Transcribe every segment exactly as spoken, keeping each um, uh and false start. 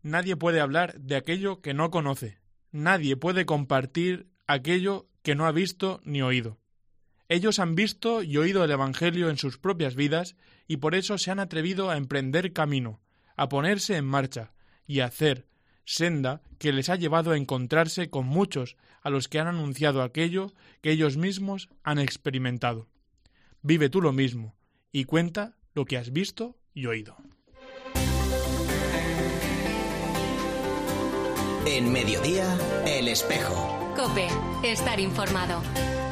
Nadie puede hablar de aquello que no conoce. Nadie puede compartir aquello que no ha visto ni oído. Ellos han visto y oído el Evangelio en sus propias vidas y por eso se han atrevido a emprender camino, a ponerse en marcha y a hacer senda que les ha llevado a encontrarse con muchos a los que han anunciado aquello que ellos mismos han experimentado. Vive tú lo mismo y cuenta lo que has visto y oído. En Mediodía, El Espejo. COPE, estar informado.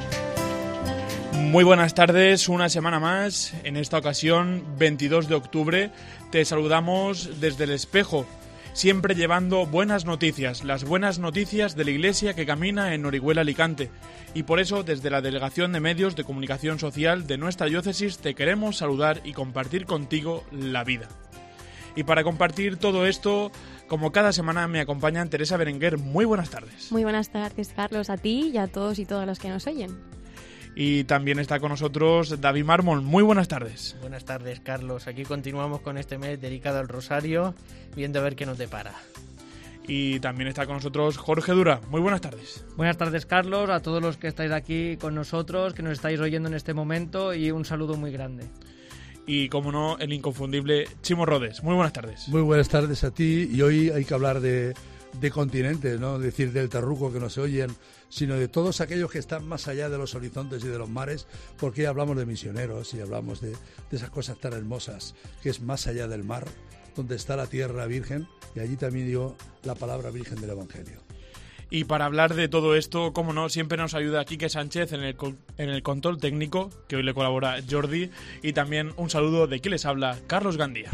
Muy buenas tardes, una semana más. En esta ocasión, veintidós de octubre, te saludamos desde El Espejo, siempre llevando buenas noticias, las buenas noticias de la Iglesia que camina en Orihuela, Alicante. Y por eso, desde la Delegación de Medios de Comunicación Social de nuestra diócesis, te queremos saludar y compartir contigo la vida. Y para compartir todo esto, como cada semana, me acompañan Teresa Berenguer. Muy buenas tardes. Muy buenas tardes, Carlos, a ti y a todos y todas los que nos oyen. Y también está con nosotros David Mármol. Muy buenas tardes. Buenas tardes, Carlos. Aquí continuamos con este mes dedicado al Rosario, viendo a ver qué nos depara. Y también está con nosotros Jorge Dura. Muy buenas tardes. Buenas tardes, Carlos, a todos los que estáis aquí con nosotros, que nos estáis oyendo en este momento, y un saludo muy grande. Y, como no, el inconfundible Chimo Rodes. Muy buenas tardes. Muy buenas tardes a ti. Y hoy hay que hablar de, de continentes, no decir del terruco que nos oyen, sino de todos aquellos que están más allá de los horizontes y de los mares, porque hablamos de misioneros y hablamos de, de esas cosas tan hermosas, que es más allá del mar, donde está la tierra virgen, y allí también dio la palabra virgen del Evangelio. Y para hablar de todo esto, como no, siempre nos ayuda Quique Sánchez en el, en el control técnico, que hoy le colabora Jordi, y también un saludo de quien les habla, Carlos Gandía.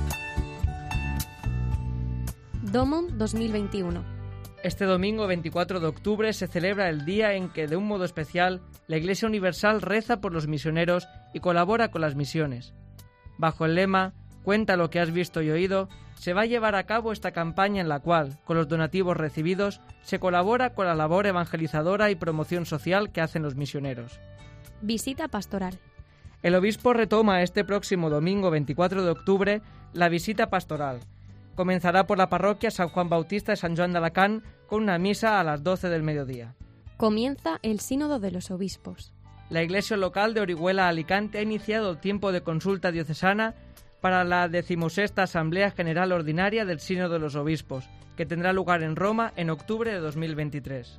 Domum dos mil veintiuno. Este domingo veinticuatro de octubre se celebra el día en que, de un modo especial, la Iglesia Universal reza por los misioneros y colabora con las misiones. Bajo el lema «Cuenta lo que has visto y oído», se va a llevar a cabo esta campaña en la cual, con los donativos recibidos, se colabora con la labor evangelizadora y promoción social que hacen los misioneros. Visita pastoral. El obispo retoma este próximo domingo veinticuatro de octubre la visita pastoral. Comenzará por la parroquia San Juan Bautista de San Joan de Alacant con una misa a las doce del mediodía. Comienza el Sínodo de los Obispos. La iglesia local de Orihuela, Alicante, ha iniciado el tiempo de consulta diocesana para la decimosexta Asamblea General Ordinaria del Sínodo de los Obispos, que tendrá lugar en Roma en octubre de dos mil veintitrés.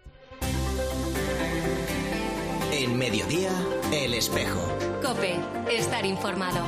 En Mediodía, El Espejo. COPE, estar informado.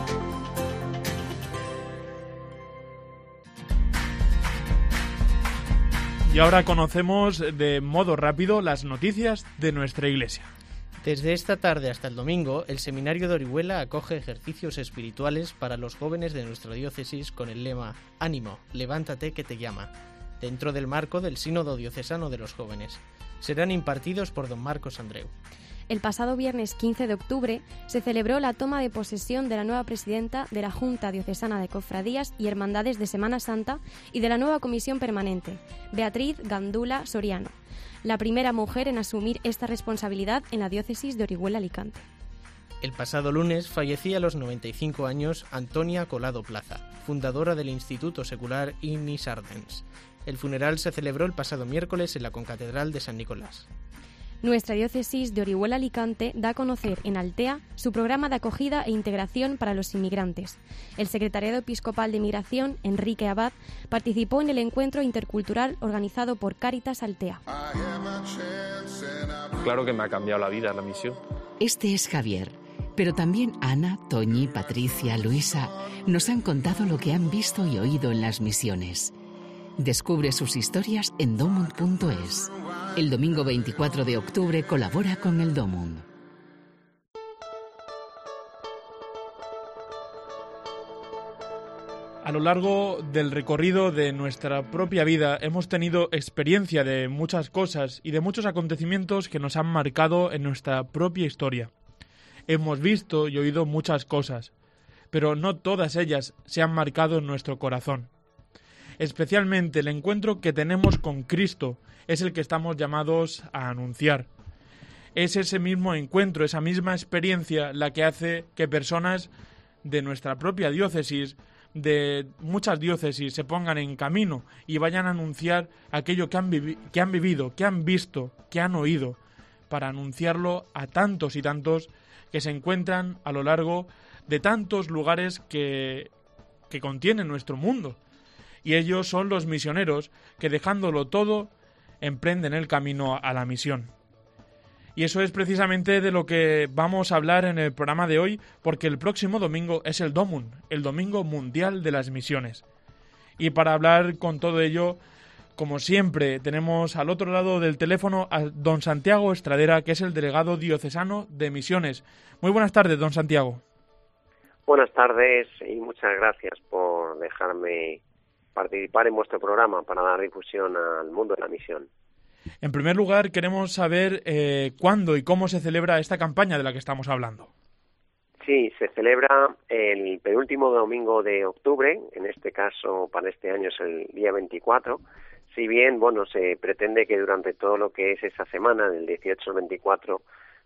Y ahora conocemos de modo rápido las noticias de nuestra iglesia. Desde esta tarde hasta el domingo, el Seminario de Orihuela acoge ejercicios espirituales para los jóvenes de nuestra diócesis con el lema «Ánimo, levántate que te llama», dentro del marco del Sínodo Diocesano de los Jóvenes. Serán impartidos por don Marcos Andreu. El pasado viernes quince de octubre se celebró la toma de posesión de la nueva presidenta de la Junta Diocesana de Cofradías y Hermandades de Semana Santa y de la nueva comisión permanente, Beatriz Gandula Soriano, la primera mujer en asumir esta responsabilidad en la diócesis de Orihuela, Alicante. El pasado lunes fallecía a los noventa y cinco años Antonia Colado Plaza, fundadora del Instituto Secular Ignis Ardens. El funeral se celebró el pasado miércoles en la concatedral de San Nicolás. Nuestra diócesis de Orihuela, Alicante, da a conocer en Altea su programa de acogida e integración para los inmigrantes. El secretariado episcopal de Migración, Enrique Abad, participó en el encuentro intercultural organizado por Cáritas Altea. Claro que me ha cambiado la vida la misión. Este es Javier, pero también Ana, Toñi, Patricia, Luisa nos han contado lo que han visto y oído en las misiones. Descubre sus historias en domund punto es. El domingo veinticuatro de octubre colabora con el Domund. A lo largo del recorrido de nuestra propia vida hemos tenido experiencia de muchas cosas y de muchos acontecimientos que nos han marcado en nuestra propia historia. Hemos visto y oído muchas cosas, pero no todas ellas se han marcado en nuestro corazón. Especialmente el encuentro que tenemos con Cristo es el que estamos llamados a anunciar. Es ese mismo encuentro, esa misma experiencia la que hace que personas de nuestra propia diócesis de muchas diócesis se pongan en camino y vayan a anunciar aquello que han, vivi- que han vivido, que han visto, que han oído, para anunciarlo a tantos y tantos que se encuentran a lo largo de tantos lugares que, que contiene nuestro mundo. Y ellos son los misioneros que, dejándolo todo, emprenden el camino a la misión. Y eso es precisamente de lo que vamos a hablar en el programa de hoy, porque el próximo domingo es el Domun, el Domingo Mundial de las Misiones. Y para hablar con todo ello, como siempre, tenemos al otro lado del teléfono a don Santiago Estradera, que es el delegado diocesano de Misiones. Muy buenas tardes, don Santiago. Buenas tardes y muchas gracias por dejarme participar en vuestro programa para dar difusión al mundo de la misión. En primer lugar, queremos saber eh, cuándo y cómo se celebra esta campaña de la que estamos hablando. Sí, se celebra el penúltimo domingo de octubre, en este caso para este año es el día veinticuatro, si bien, bueno, se pretende que durante todo lo que es esa semana, del dieciocho al veinticuatro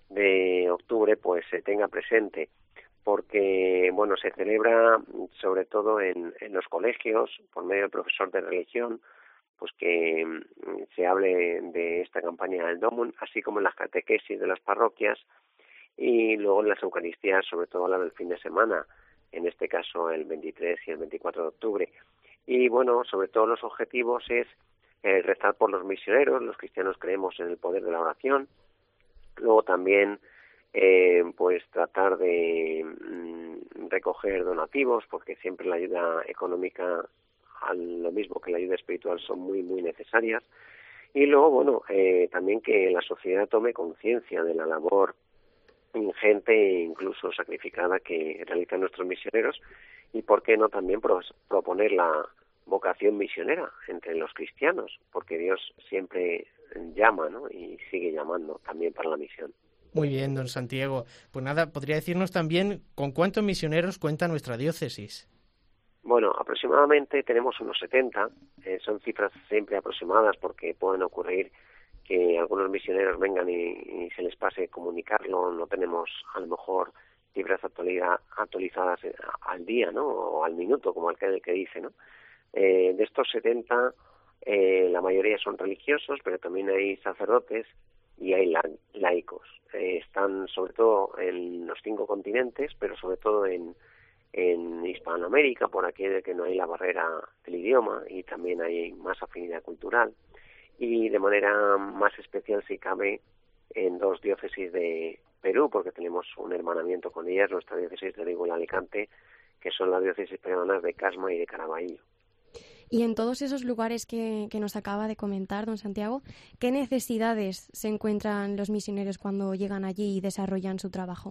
de octubre, pues se tenga presente, porque, bueno, se celebra sobre todo en, en los colegios, por medio del profesor de religión, pues que se hable de esta campaña del Domun, así como en las catequesis de las parroquias, y luego en las Eucaristías, sobre todo la del fin de semana, en este caso el veintitrés y el veinticuatro de octubre. Y bueno, sobre todo los objetivos es eh, rezar por los misioneros, los cristianos creemos en el poder de la oración, luego también eh, pues tratar de mm, recoger donativos, porque siempre la ayuda económica, a lo mismo que la ayuda espiritual, son muy, muy necesarias. Y luego, bueno, eh, también que la sociedad tome conciencia de la labor ingente e incluso sacrificada que realizan nuestros misioneros, y por qué no también pro- proponer la vocación misionera entre los cristianos, porque Dios siempre llama, ¿no? Y sigue llamando también para la misión. Muy bien, don Santiago. Pues nada, ¿podría decirnos también con cuántos misioneros cuenta nuestra diócesis? Bueno, aproximadamente tenemos unos setenta, eh, son cifras siempre aproximadas porque pueden ocurrir que algunos misioneros vengan y, y se les pase comunicarlo, no tenemos a lo mejor cifras actualidad, actualizadas al día, ¿no? O al minuto, como el que, el que dice, ¿no? Eh, de estos setenta, eh, la mayoría son religiosos, pero también hay sacerdotes y hay la, laicos. Eh, están sobre todo en los cinco continentes, pero sobre todo en en Hispanoamérica, por aquí de que no hay la barrera del idioma y también hay más afinidad cultural, y de manera más especial, si cabe, en dos diócesis de Perú, porque tenemos un hermanamiento con ellas, nuestra diócesis de Orihuela Alicante, que son las diócesis peruanas de Casma y de Caraballo. Y en todos esos lugares que, que nos acaba de comentar don Santiago, ¿qué necesidades se encuentran los misioneros cuando llegan allí y desarrollan su trabajo?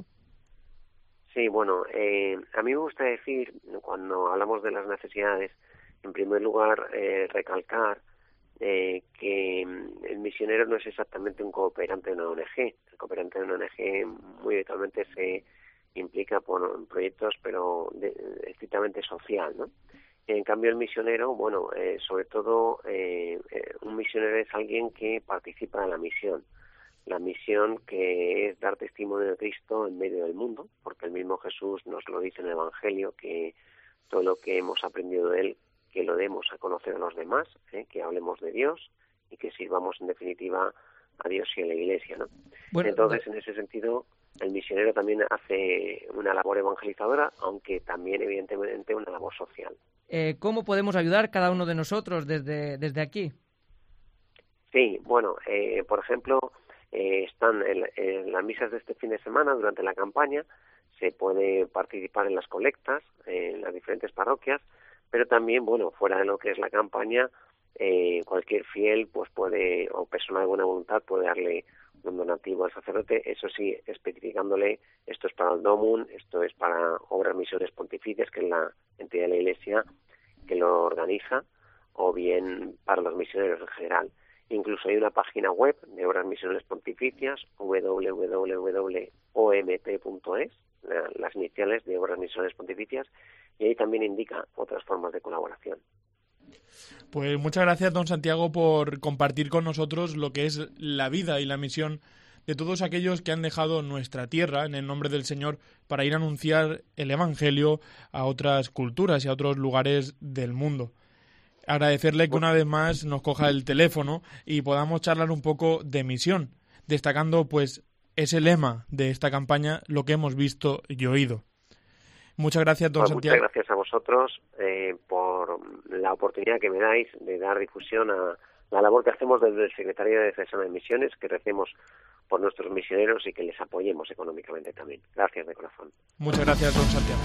Sí, bueno, eh, a mí me gusta decir, cuando hablamos de las necesidades, en primer lugar, eh, recalcar eh, que el misionero no es exactamente un cooperante de una O N G. El cooperante de una O N G muy habitualmente se implica por proyectos, pero de, estrictamente social, ¿no? En cambio, el misionero, bueno, eh, sobre todo, eh, eh, un misionero es alguien que participa en la misión. La misión que es dar testimonio de Cristo en medio del mundo, porque el mismo Jesús nos lo dice en el Evangelio, que todo lo que hemos aprendido de Él, que lo demos a conocer a los demás, ¿eh? Que hablemos de Dios y que sirvamos en definitiva a Dios y a la Iglesia, ¿no? Bueno, entonces, en ese sentido, el misionero también hace una labor evangelizadora, aunque también evidentemente una labor social. Eh, ¿Cómo podemos ayudar cada uno de nosotros desde, desde aquí? Sí, bueno, eh, por ejemplo, Eh, están en, en las misas de este fin de semana, durante la campaña, se puede participar en las colectas, eh, en las diferentes parroquias, pero también, bueno, fuera de lo que es la campaña, eh, cualquier fiel pues puede, o persona de buena voluntad, puede darle un donativo al sacerdote, eso sí, especificándole, esto es para el Domun, esto es para Obras Misiones Pontificias, que es la entidad de la Iglesia que lo organiza, o bien para los misioneros en general. Incluso hay una página web de Obras Misiones Pontificias, doble u doble u doble u punto o m p punto es, las iniciales de Obras Misiones Pontificias, y ahí también indica otras formas de colaboración. Pues muchas gracias, don Santiago, por compartir con nosotros lo que es la vida y la misión de todos aquellos que han dejado nuestra tierra en el nombre del Señor para ir a anunciar el Evangelio a otras culturas y a otros lugares del mundo. Agradecerle que una vez más nos coja el teléfono y podamos charlar un poco de misión, destacando pues ese lema de esta campaña, lo que hemos visto y oído. Muchas gracias, don pues Santiago. Muchas gracias a vosotros eh, por la oportunidad que me dais de dar difusión a la labor que hacemos desde el Secretario de Diocesana de Misiones, que recemos por nuestros misioneros y que les apoyemos económicamente también. Gracias de corazón. Muchas gracias, don Santiago.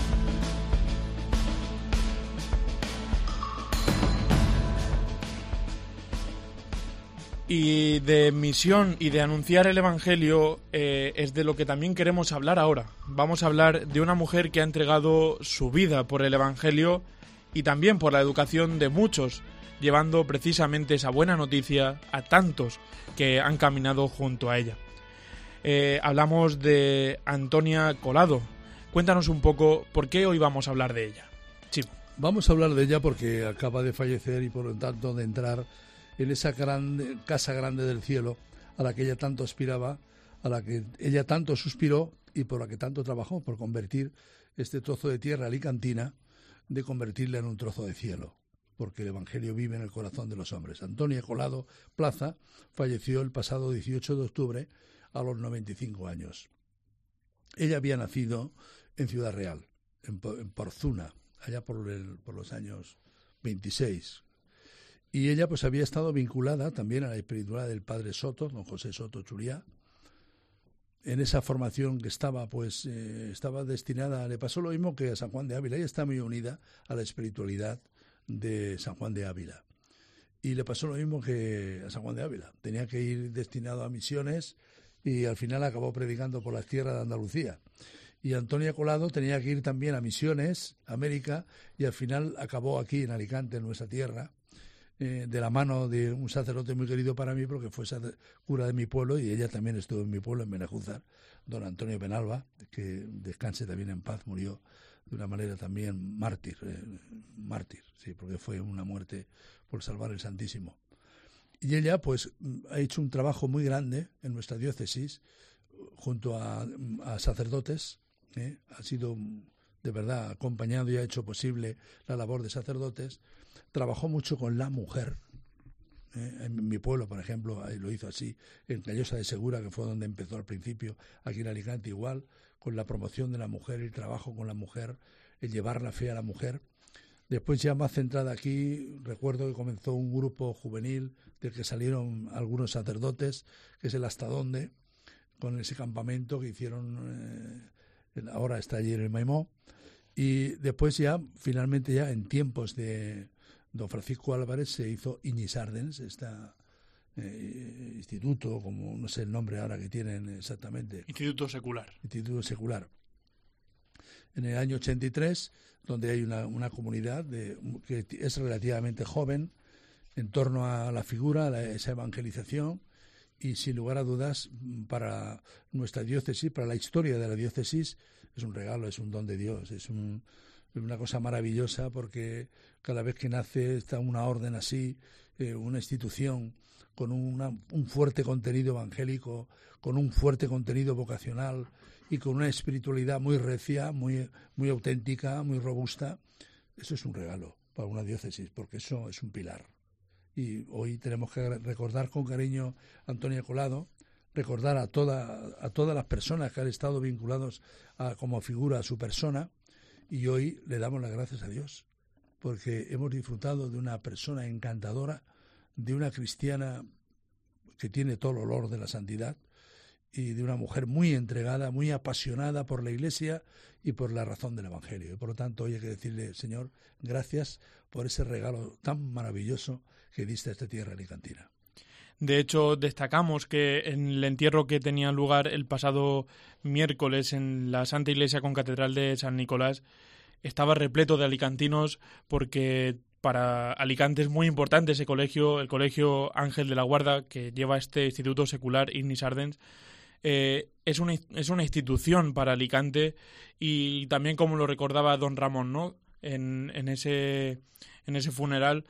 Y de misión y de anunciar el Evangelio eh, es de lo que también queremos hablar ahora. Vamos a hablar de una mujer que ha entregado su vida por el Evangelio y también por la educación de muchos, llevando precisamente esa buena noticia a tantos que han caminado junto a ella. Eh, hablamos de Antonia Colado. Cuéntanos un poco por qué hoy vamos a hablar de ella. Chivo. Vamos a hablar de ella porque acaba de fallecer y por lo tanto de entrar en esa grande, casa grande del cielo a la que ella tanto aspiraba, a la que ella tanto suspiró y por la que tanto trabajó, por convertir este trozo de tierra alicantina, de convertirla en un trozo de cielo, porque el Evangelio vive en el corazón de los hombres. Antonia Colado Plaza falleció el pasado dieciocho de octubre a los noventa y cinco años. Ella había nacido en Ciudad Real, en, en Porzuna, allá por, el, por los años veintiséis. Y ella pues había estado vinculada también a la espiritualidad del padre Soto, don José Soto Churiá. En esa formación que estaba, pues eh, estaba destinada, le pasó lo mismo que a San Juan de Ávila. Ella está muy unida a la espiritualidad de San Juan de Ávila. Y le pasó lo mismo que a San Juan de Ávila. Tenía que ir destinado a misiones y al final acabó predicando por las tierras de Andalucía. Y Antonia Colado tenía que ir también a misiones, a América, y al final acabó aquí en Alicante, en nuestra tierra, eh, de la mano de un sacerdote muy querido para mí, porque fue cura de mi pueblo, y ella también estuvo en mi pueblo, en Benejúzar, don Antonio Penalba, que descanse también en paz, murió de una manera también mártir, eh, mártir, sí, porque fue una muerte por salvar el Santísimo. Y ella, pues, ha hecho un trabajo muy grande en nuestra diócesis, junto a, a sacerdotes, ¿eh? Ha sido, de verdad, acompañado y ha hecho posible la labor de sacerdotes. Trabajó mucho con la mujer. ¿eh? En mi pueblo, por ejemplo, lo hizo así, en Callosa de Segura, que fue donde empezó al principio, aquí en Alicante igual, con la promoción de la mujer, el trabajo con la mujer, el llevar la fe a la mujer. Después, ya más centrada aquí, recuerdo que comenzó un grupo juvenil del que salieron algunos sacerdotes, que es el Hasta Dónde, con ese campamento que hicieron, eh, ahora está allí en el Maimó. Y después ya, finalmente ya en tiempos de don Francisco Álvarez, se hizo Iñis Ardens, este eh, instituto, como no sé el nombre ahora que tienen exactamente. Instituto Secular. Instituto Secular. En el año ochenta y tres, donde hay una, una comunidad de, que es relativamente joven en torno a la figura, a la, esa evangelización, y sin lugar a dudas para nuestra diócesis, para la historia de la diócesis, es un regalo, es un don de Dios, es un, una cosa maravillosa, porque cada vez que nace está una orden así, eh, una institución con una, un fuerte contenido evangélico, con un fuerte contenido vocacional y con una espiritualidad muy recia, muy, muy auténtica, muy robusta. Eso es un regalo para una diócesis, porque eso es un pilar. Y hoy tenemos que recordar con cariño a Antonia Colado, recordar a, toda, a todas las personas que han estado vinculados a, como figura a su persona, y hoy le damos las gracias a Dios, porque hemos disfrutado de una persona encantadora, de una cristiana que tiene todo el olor de la santidad, y de una mujer muy entregada, muy apasionada por la Iglesia y por la razón del Evangelio. Y por lo tanto, hoy hay que decirle, Señor, gracias por ese regalo tan maravilloso que diste a esta tierra alicantina. De hecho, destacamos que en el entierro que tenía lugar el pasado miércoles en la Santa Iglesia Concatedral de San Nicolás estaba repleto de alicantinos, porque para Alicante es muy importante ese colegio, el Colegio Ángel de la Guarda, que lleva este instituto secular Iñis Ardens. Eh, es una es una institución para Alicante, y también, como lo recordaba don Ramón, ¿no? En, en ese en ese funeral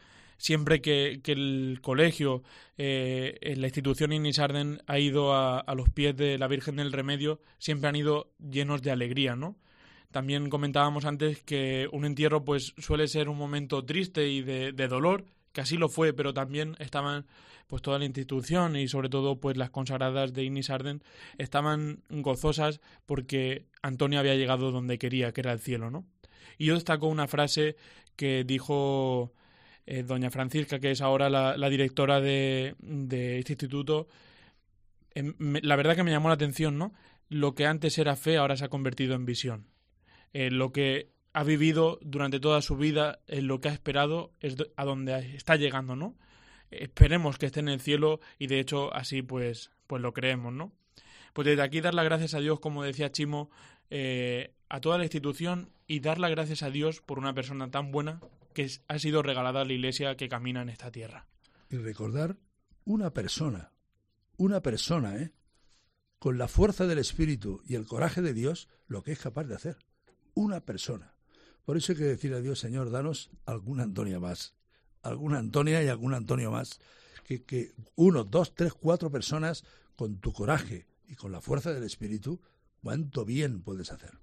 siempre que, que el colegio, eh, la institución Inisarden ha ido a, a los pies de la Virgen del Remedio, siempre han ido llenos de alegría, ¿no? También comentábamos antes que un entierro pues suele ser un momento triste y de, de dolor, que así lo fue, pero también estaban pues toda la institución y sobre todo pues las consagradas de Inisarden estaban gozosas porque Antonia había llegado donde quería, que era el cielo, ¿no? Y yo destaco una frase que dijo eh, doña Francisca, que es ahora la, la directora de, de este instituto. Eh, me, la verdad que me llamó la atención, ¿no? Lo que antes era fe ahora se ha convertido en visión. Eh, lo que ha vivido durante toda su vida, eh, lo que ha esperado es a donde está llegando, ¿no? Esperemos que esté en el cielo y de hecho así pues, pues lo creemos, ¿no? Pues desde aquí dar las gracias a Dios, como decía Chimo, eh, a toda la institución y dar las gracias a Dios por una persona tan buena que ha sido regalada a la Iglesia que camina en esta tierra. Y recordar una persona, una persona, ¿eh? Con la fuerza del Espíritu y el coraje de Dios, lo que es capaz de hacer. Una persona. Por eso hay que decir a Dios, Señor, danos alguna Antonia más. Alguna Antonia y algún Antonio más. Que, que uno, dos, tres, cuatro personas con tu coraje y con la fuerza del Espíritu, cuánto bien puedes hacer.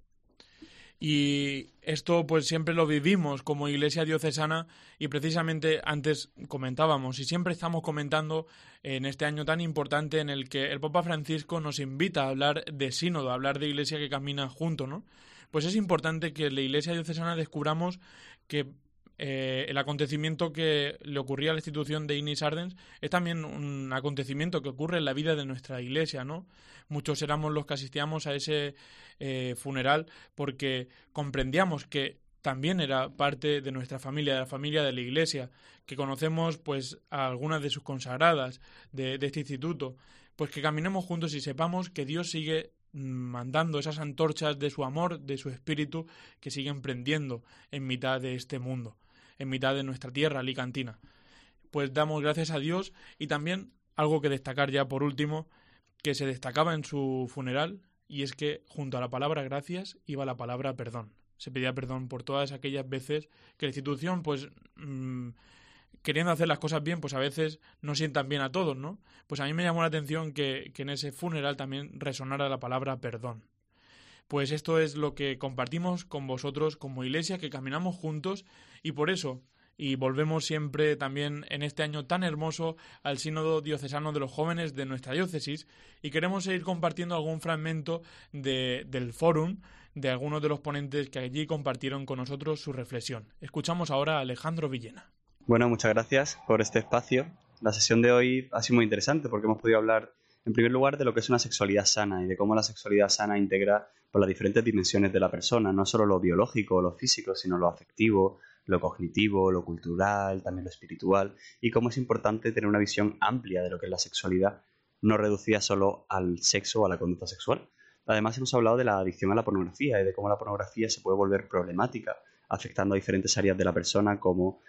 Y esto pues siempre lo vivimos como Iglesia Diocesana y precisamente antes comentábamos y siempre estamos comentando en este año tan importante en el que el Papa Francisco nos invita a hablar de sínodo, a hablar de Iglesia que camina junto, ¿no? Pues es importante que en la Iglesia Diocesana descubramos que eh, el acontecimiento que le ocurría a la institución de Inisarden es también un acontecimiento que ocurre en la vida de nuestra Iglesia, ¿no? Muchos éramos los que asistíamos a ese eh, funeral porque comprendíamos que también era parte de nuestra familia, de la familia de la Iglesia, que conocemos pues a algunas de sus consagradas de, de este instituto, pues que caminemos juntos y sepamos que Dios sigue mandando esas antorchas de su amor, de su espíritu, que siguen prendiendo en mitad de este mundo, en mitad de nuestra tierra alicantina. Pues damos gracias a Dios y también algo que destacar ya por último, que se destacaba en su funeral, y es que junto a la palabra gracias iba la palabra perdón. Se pedía perdón por todas aquellas veces que la institución, pues mmm, queriendo hacer las cosas bien, pues a veces no sientan bien a todos, ¿no? Pues a mí me llamó la atención que, que en ese funeral también resonara la palabra perdón. Pues esto es lo que compartimos con vosotros como Iglesia, que caminamos juntos y por eso, y volvemos siempre también en este año tan hermoso al Sínodo Diocesano de los Jóvenes de nuestra diócesis y queremos seguir compartiendo algún fragmento de, del fórum de algunos de los ponentes que allí compartieron con nosotros su reflexión. Escuchamos ahora a Alejandro Villena. Bueno, muchas gracias por este espacio. La sesión de hoy ha sido muy interesante porque hemos podido hablar, en primer lugar, de lo que es una sexualidad sana y de cómo la sexualidad sana integra por las diferentes dimensiones de la persona, no solo lo biológico o lo físico, sino lo afectivo, lo cognitivo, lo cultural, también lo espiritual, y cómo es importante tener una visión amplia de lo que es la sexualidad, no reducida solo al sexo o a la conducta sexual. Además, hemos hablado de la adicción a la pornografía y de cómo la pornografía se puede volver problemática, afectando a diferentes áreas de la persona como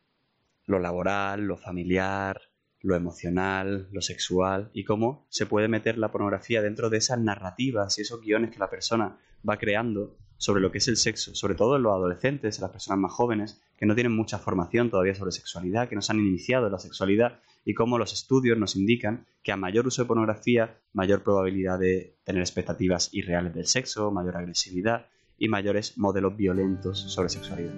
lo laboral, lo familiar, lo emocional, lo sexual, y cómo se puede meter la pornografía dentro de esas narrativas y esos guiones que la persona va creando sobre lo que es el sexo, sobre todo en los adolescentes, en las personas más jóvenes, que no tienen mucha formación todavía sobre sexualidad, que no se han iniciado en la sexualidad, y cómo los estudios nos indican que a mayor uso de pornografía, mayor probabilidad de tener expectativas irreales del sexo, mayor agresividad y mayores modelos violentos sobre sexualidad.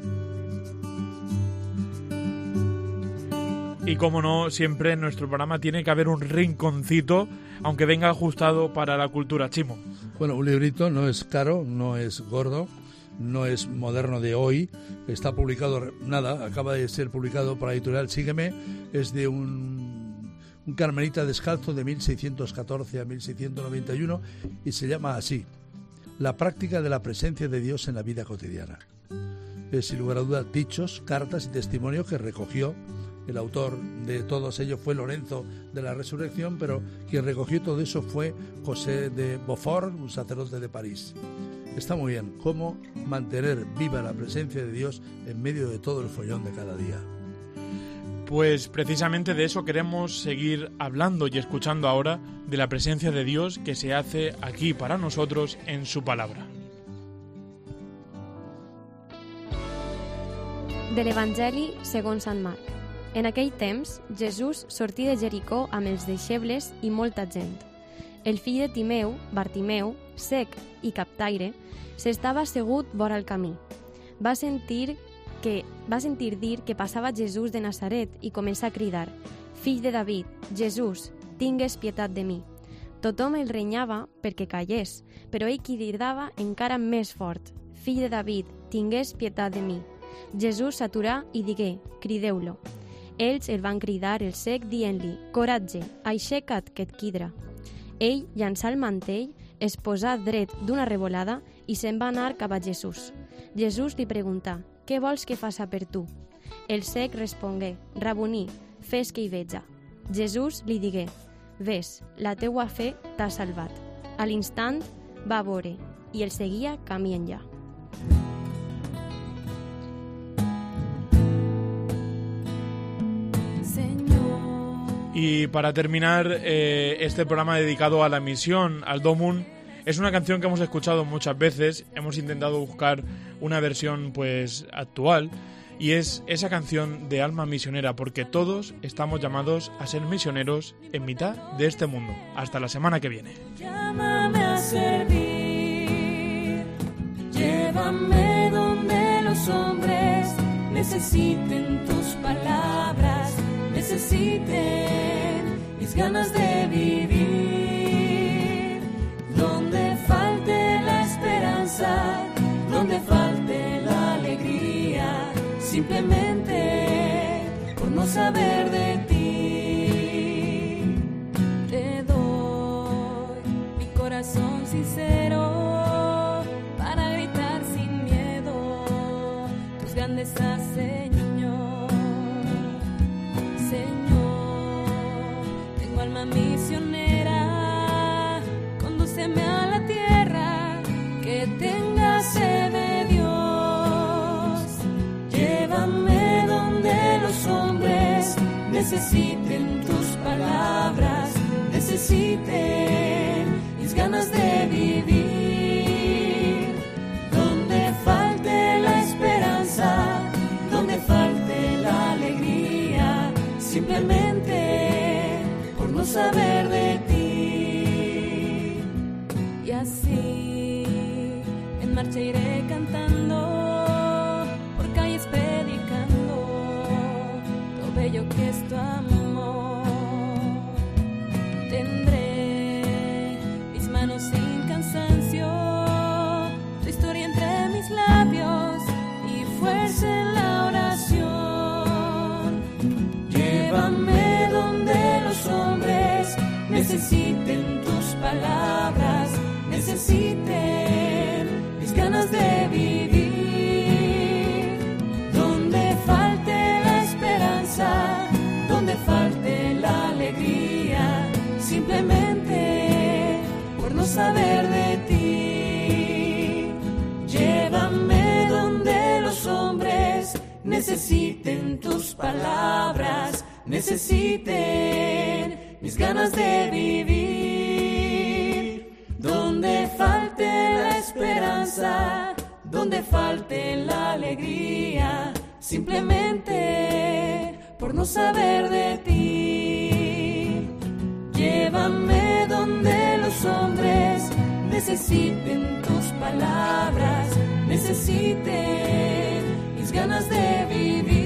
Y como no, siempre en nuestro programa tiene que haber un rinconcito, aunque venga ajustado para la cultura, Chimo. Bueno, un librito no es caro, no es gordo, no es moderno de hoy. Está publicado, nada, acaba de ser publicado por la editorial Sígueme. Es de un, un carmelita descalzo de mil seiscientos catorce a mil seiscientos noventa y uno y se llama así: La práctica de la presencia de Dios en la vida cotidiana. Es, sin lugar a dudas, dichos, cartas y testimonios que recogió. El autor de todos ellos fue Lorenzo de la Resurrección, pero quien recogió todo eso fue José de Beaufort, un sacerdote de París. Está muy bien, cómo mantener viva la presencia de Dios en medio de todo el follón de cada día. Pues precisamente de eso queremos seguir hablando y escuchando ahora, de la presencia de Dios que se hace aquí para nosotros en su palabra. De l'Evangeli segons Sant Marc. En aquell temps, Jesús sortí de Jericó amb els deixebles i molta gent. El fill de Timeu, Bartimeu, sec i captaire, s'estava assegut vora el camí. Va sentir, que, va sentir dir que passava Jesús de Nazaret i començà a cridar: «Fill de David, Jesús, tingues pietat de mi». Tothom el renyava perquè callés, però ell cridava encara més fort: «Fill de David, tingues pietat de mi». Jesús s'aturà i digué: «Crideu-lo». Ells el van cridar el sec dient-li: «Coratge, aixeca't que et quidra». Ell llançà el mantell, es posà dret d'una revolada i se'n va anar cap a Jesús. Jesús li preguntà: «Què vols que faça per tu?» El sec respongué: «Raboní, fes que hi veja». Jesús li digué: «Ves, la teua fe t'ha salvat». A l'instant va veure i el seguia camí enllà. Y para terminar eh, este programa dedicado a la misión, al Domun, es una canción que hemos escuchado muchas veces. Hemos intentado buscar una versión pues actual, y es esa canción de alma misionera, porque todos estamos llamados a ser misioneros en mitad de este mundo. Hasta la semana que viene. Llámame a servir, llévame donde los hombres necesiten tus palabras, necesiten mis ganas de vivir, donde falte la esperanza, donde falte la alegría, simplemente por no saber de ti. Te doy mi corazón sincero para gritar sin miedo tus grandezas, Señor. Señor, tengo alma misionera, condúceme a la tierra que tenga sed de Dios. Llévame donde los hombres necesiten tus palabras, necesiten mis ganas de vivir, donde falte la esperanza, donde falte la alegría, simplemente por no saber de ti. Y así en marcha iré cantando, por calles predicando lo bello que es tu amor. Tendré mis manos sin cansancio, tu historia entre mis labios y fuerza en la oración. Llévame donde los hombres necesiten tus palabras, necesiten mis ganas de vivir, donde falte la esperanza, donde falte la alegría, simplemente por no saber de ti. Llévame donde los hombres necesiten tus palabras, necesiten mis ganas de vivir, donde falte la esperanza, donde falte la alegría, simplemente por no saber de ti. Llévame donde los hombres necesiten tus palabras, necesiten mis ganas de vivir,